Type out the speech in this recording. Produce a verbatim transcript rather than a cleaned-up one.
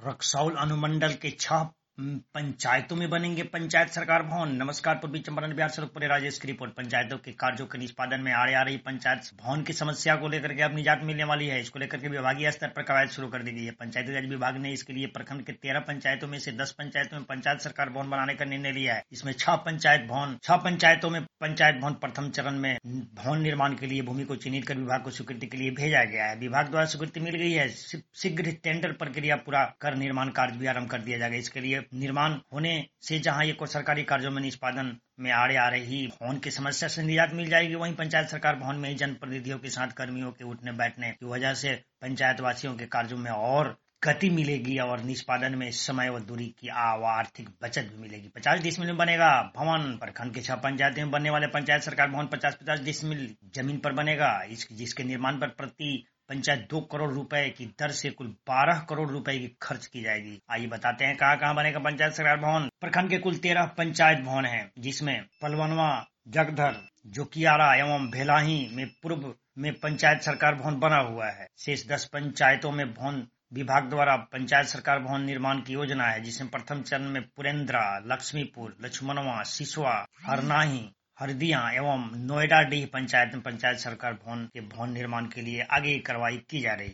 रक्सौल अनुमंडल के छह पंचायतों में बनेंगे पंचायत सरकार भवन। नमस्कार, पूर्वी चंपारण बिहार से पूरे राजेश की रिपोर्ट। पंचायतों के कार्यों के निष्पादन में आड़े आ रही पंचायत भवन की समस्या को लेकर के अब निजात मिलने वाली है। इसको लेकर के विभागीय स्तर पर कवायद शुरू कर दी गई है। पंचायती राज विभाग ने इसके लिए प्रखंड के तेरह पंचायतों में से दस पंचायतों में पंचायत सरकार भवन बनाने का निर्णय लिया है। इसमें छह पंचायत भवन छह पंचायतों में पंचायत भवन प्रथम चरण में भवन निर्माण के लिए भूमि को चिन्हित कर विभाग को स्वीकृति के लिए भेजा गया है। विभाग द्वारा स्वीकृति मिल गई है। शीघ्र टेंडर प्रक्रिया पूरा कर निर्माण कार्य भी आरंभ कर दिया जाएगा। इसके लिए निर्माण होने से जहां ये को सरकारी कार्यों में निष्पादन में आड़े आ रही भवन की समस्या से निजात मिल जाएगी, वहीं पंचायत सरकार भवन में ही जनप्रतिनिधियों के साथ कर्मियों के उठने बैठने की वजह से पंचायत वासियों के कार्यों में और गति मिलेगी और निष्पादन में समय व दूरी की आर्थिक बचत भी मिलेगी। पचास डिसमिल में बनेगा भवन। प्रखंड के छह पंचायतों में बनने वाले पंचायत सरकार भवन पचास पचास डिसमिल जमीन पर बनेगा। इस, जिसके निर्माण पर प्रति पंचायत दो करोड़ रुपए की दर से कुल बारह करोड़ रुपए की खर्च की जाएगी। आइए बताते हैं कहाँ कहाँ बनेगा पंचायत सरकार भवन। प्रखंड के कुल तेरह पंचायत भवन हैं, जिसमें पलवनवा, जगधर, जोकियारा एवं भेलाही में पूर्व में पंचायत सरकार भवन बना हुआ है। शेष दस पंचायतों में भवन विभाग द्वारा पंचायत सरकार भवन निर्माण की योजना है, जिसमें प्रथम चरण में पुरेंद्रा, लक्ष्मीपुर, लक्ष्मणवा, सिसवा, हरनाही, हरदिया एवं नोएडा डीह पंचायत में पंचायत सरकार भवन के भवन निर्माण के लिए आगे कार्रवाई की जा रही है।